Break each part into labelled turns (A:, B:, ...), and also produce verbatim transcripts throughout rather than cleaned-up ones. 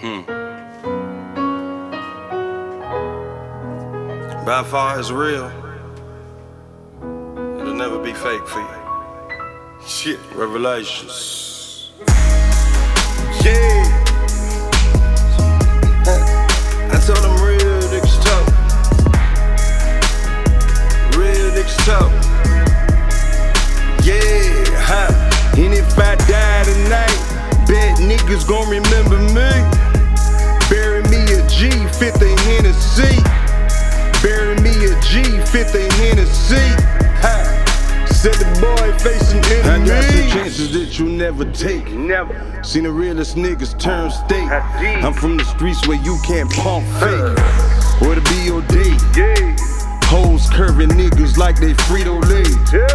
A: Hmm. By far it's real. It'll never be fake for you. Shit, revelations. Yeah. I told them real niggas talk. Real niggas talk. Yeah, huh. And if I die tonight, bet niggas gon' remember me. Bury me a G, fifty Hennessy. Bury me a G, fifty Hennessy. Ha. Said the boy facing enemies. I got some chances that you never take. Never. Seen the realest niggas turn state. I'm from the streets where you can't pump fake. Or the B O D. Yeah. Hoes curving niggas like they Frito-Lay.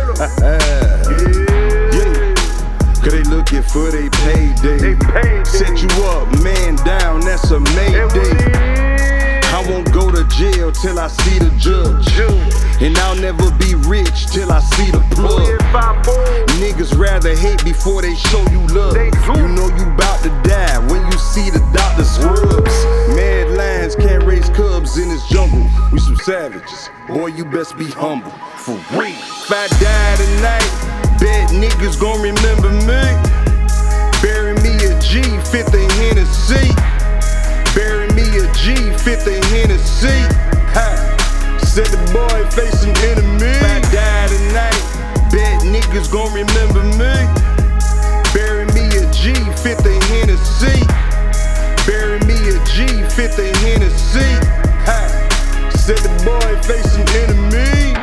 A: Yeah. Yeah. Cause they looking for they payday. They payday. Set you up, man down, that's a mayday. I won't go to jail till I see the judge. And I'll never be rich till I see the plug. Niggas rather hate before they show you love. You know you bout to die when you see the doctor scrubs. Mad lions can't raise cubs in this jungle. We some savages, boy you best be humble. For real. If I die tonight, bet niggas gon' remember me. Bury me a G, fifty Hennessy. Bury me a G, fifty Hennessy. Ha. Said the boy facing enemies. If I die tonight, bet niggas gon' remember me. Bury me a G, fifty Hennessy. Bury me a G, fifty Hennessy. Ha. Said the boy facing enemies.